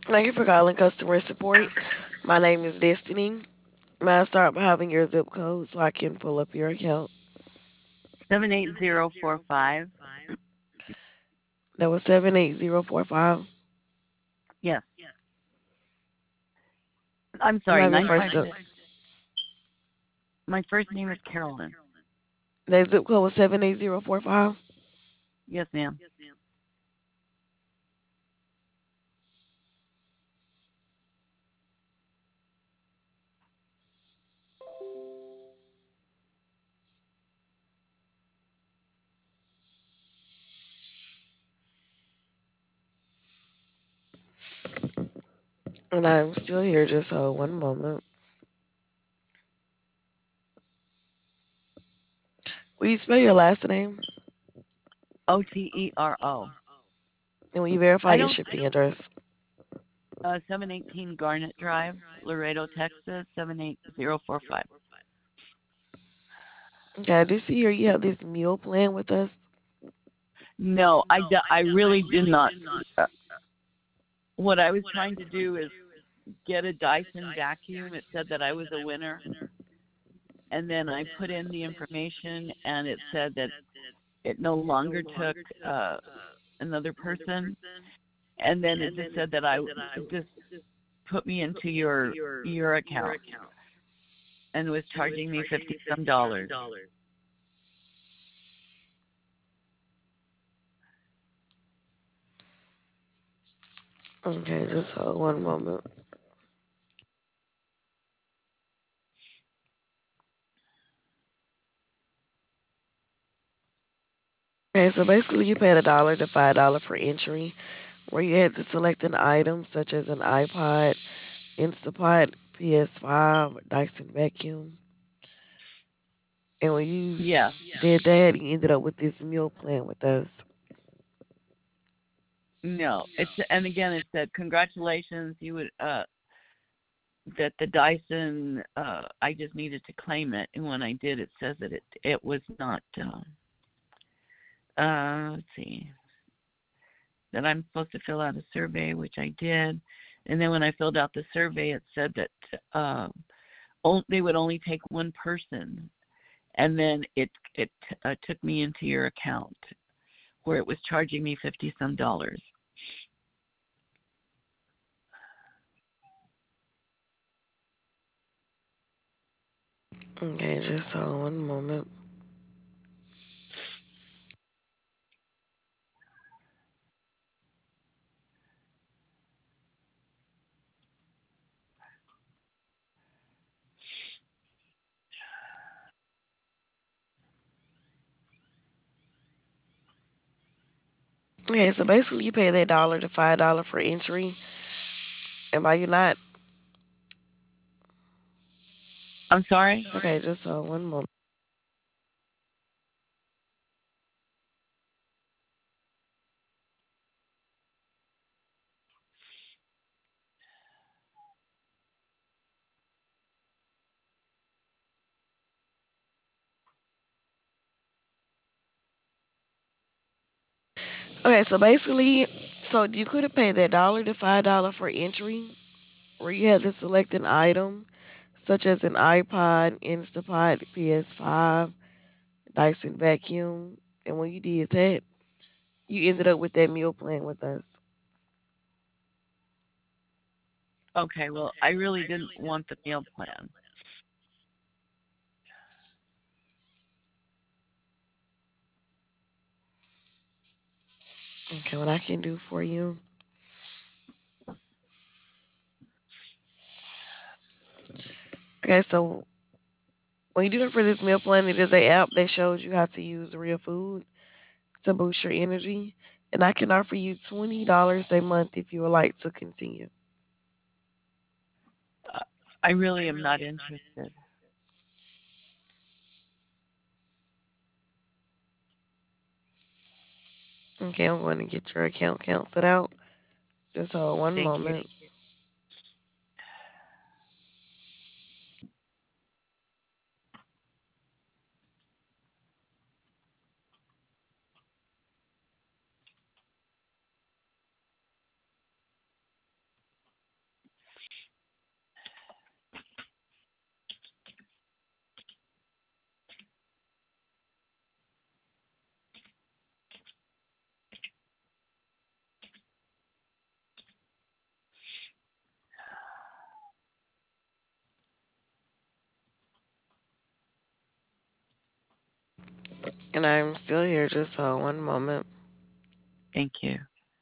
Thank you for calling customer support. My name is Destiny. May I start by having your zip code so I can pull up your account? 78045. That was 78045. Yes. I'm I'm sorry, having first up. 956. My first name is Carolyn. That zip code was 78045. Yes, ma'am. And I'm still here, just hold one moment. Will you spell your last name? Otero. And will you verify I your don't, shipping address? 718 Garnet Drive, Laredo, Texas, 78045. Okay, I do see here you have this meal plan with us. No, I really did not. Uh, what I was trying to do is get a Dyson vacuum. It said that I was a winner. And then I put in the information, and it said that it no longer took another person. And then it just said that I just put me into your account and was charging me 50 some dollars. Okay, just hold one moment. Okay, so basically you paid $1 to $5 for entry, where you had to select an item such as an iPod, Instapot, PS5, Dyson vacuum. And when you Yeah. did that, you ended up with this meal plan with us. No. It's and again it said congratulations, you would that the Dyson I just needed to claim it, and when I did it says that it was not let's see, that I'm supposed to fill out a survey, which I did. And then when I filled out the survey, it said that they would only take one person. And then it took me into your account where it was charging me 50 some dollars. Okay, just hold one moment. Okay, so basically you pay that $1 to $5 for entry. Am I you not? I'm sorry. Okay, just hold one moment. Okay, so basically, so you could have paid that $1 to $5 for entry, where you had to select an item such as an iPod, Instapot, PS5, Dyson vacuum, and when you did that, you ended up with that meal plan with us. Okay, well, I really didn't want the meal plan. Okay, what I can do for you. Okay, so when you do it for this meal plan, it is a app that shows you how to use real food to boost your energy, and I can offer you $20 a month if you would like to continue. Uh, I really am not interested. Okay, I'm going to get your account canceled out. Just hold one Thank you. moment. And I'm still here, just hold one moment. Thank you.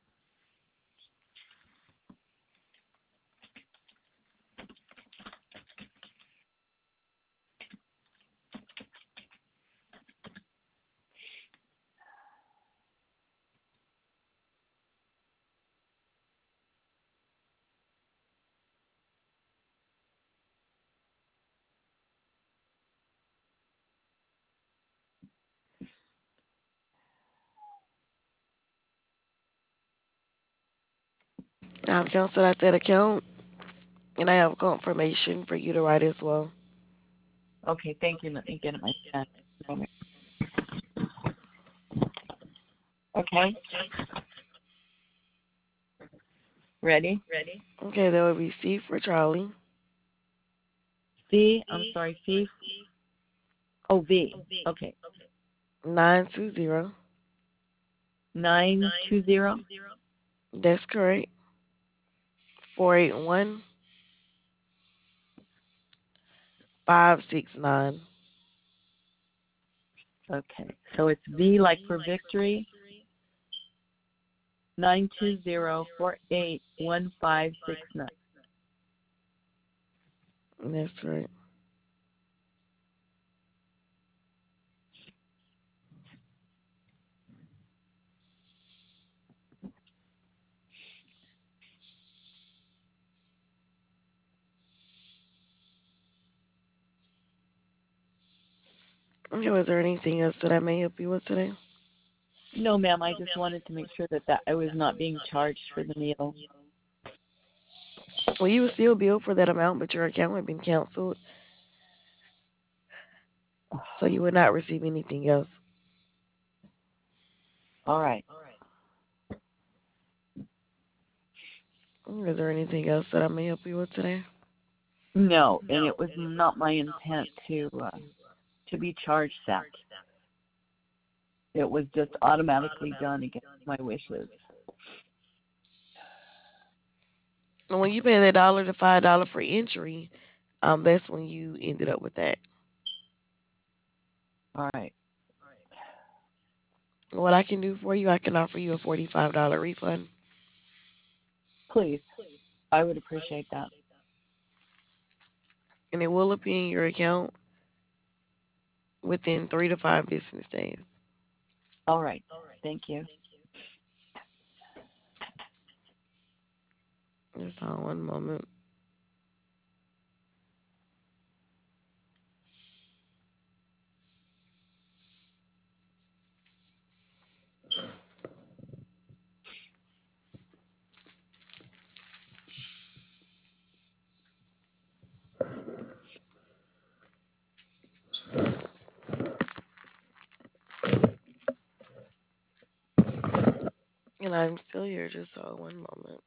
I've canceled out that account, and I have confirmation for you to write as well. Okay, thank you. Let me get my pen. Moment. Okay, ready? Okay, that would be C for Charlie, C, I'm sorry, C. Oh, V. Okay, 920. 920. That's correct. 481 569. Okay, so it's V like for victory. 920481569. That's right. Okay, was there anything else that I may help you with today? No, ma'am. I just wanted to make sure that I was not being charged for the meal. Well, you will still bill for that amount, but your account had been canceled, so you would not receive anything else. All right. Is there anything else that I may help you with today? No, and it was not my intent to be charged that. It was just automatically done against my wishes. And when you pay that dollar to $5 for entry, that's when you ended up with that. All right. What I can do for you, I can offer you a $45 refund, Please, I would appreciate that. and it will appear in your account within 3 to 5 business days. All right. Thank you. Just hold one moment. And I'm still here, just hold one moment.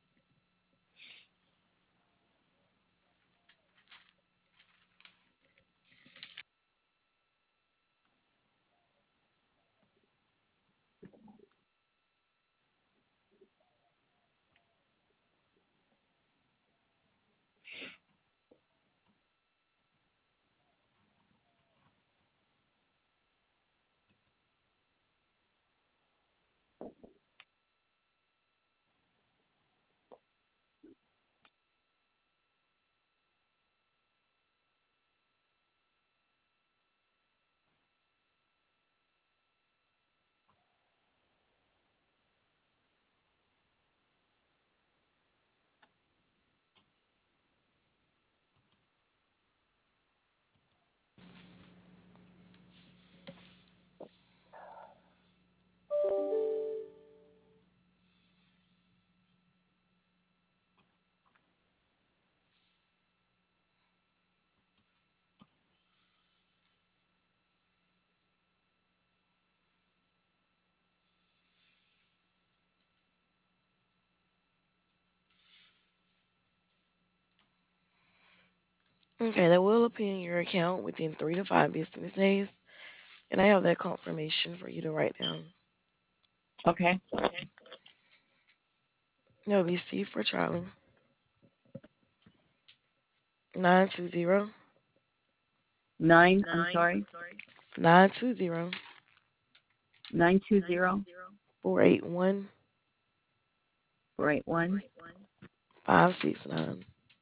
Okay, that will appear in your account within 3 to 5 business days, and I have that confirmation for you to write down. Okay. That'll be C for Charlie, 920 9, I'm sorry. 920 920 481 481 569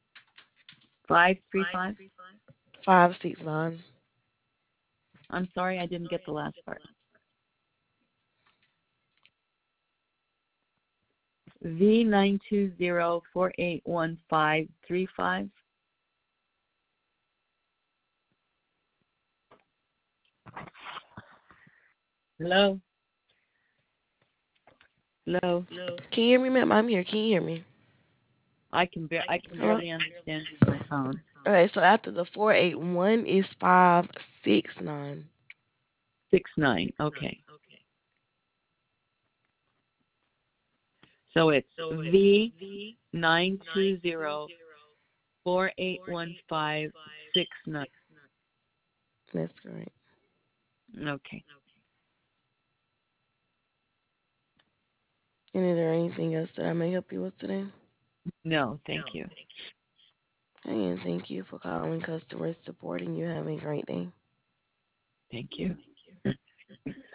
535. 569. I'm sorry, I didn't get the last part. V920 481 535. Hello? Hello? Can you hear me, ma'am? I'm here. Can you hear me? I can Hello? barely understand you on my phone. Okay, so after the 481 is 569. 69. Okay. So it's V920 481 569. That's correct. Okay. And is there anything else that I may help you with today? No, thank you. And thank you for calling customer support and you have a great day. Thank you.